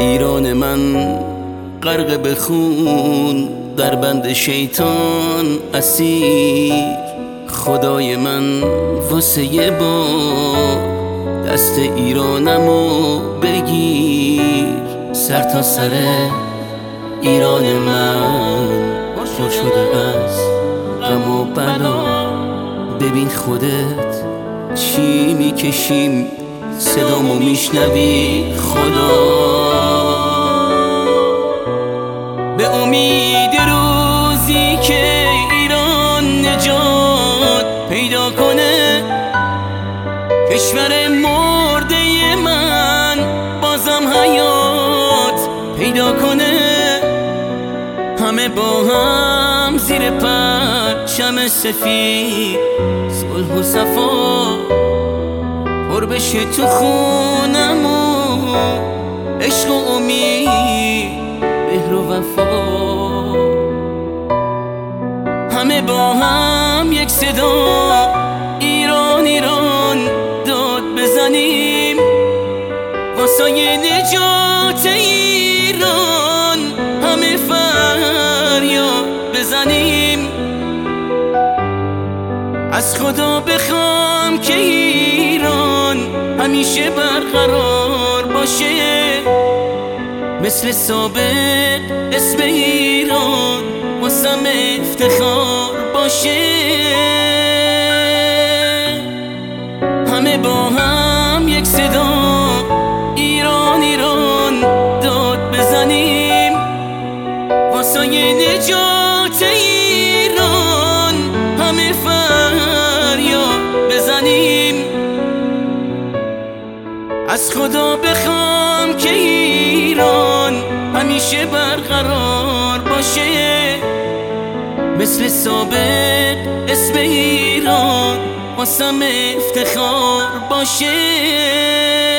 ایران من غرق به خون، در بند شیطان اسیر. خدای من واسه یه بار دست ایرانمو بگیر. سر تا سر ایران من پر شده از غم و بلا. ببین خودت چی میکشیم، صدامو میشنوی خدا. به امید روزی که ایران نجات پیدا کنه، کشور مرده من بازم حیات پیدا کنه. همه با هم زیر پرچم سفید صلح و صفا پر بشه تو خونمون، عشق و امید مهر و وفا. همه با هم یک صدا ایران ایران داد بزنیم، واسه نجات ایران همه فریاد بزنیم. از خدا بخوام که ایران همیشه برقرار باشه، مثل سابق اسم ایران واسم افتخار باشه. همه با هم یک صدا ایران ایران داد بزنیم، واسه نجات ایران همه فریاد بزنیم. از خدا بخوام که ایران همیشه برقرار باشه، مثل سابق اسم ایران واسم افتخار باشه.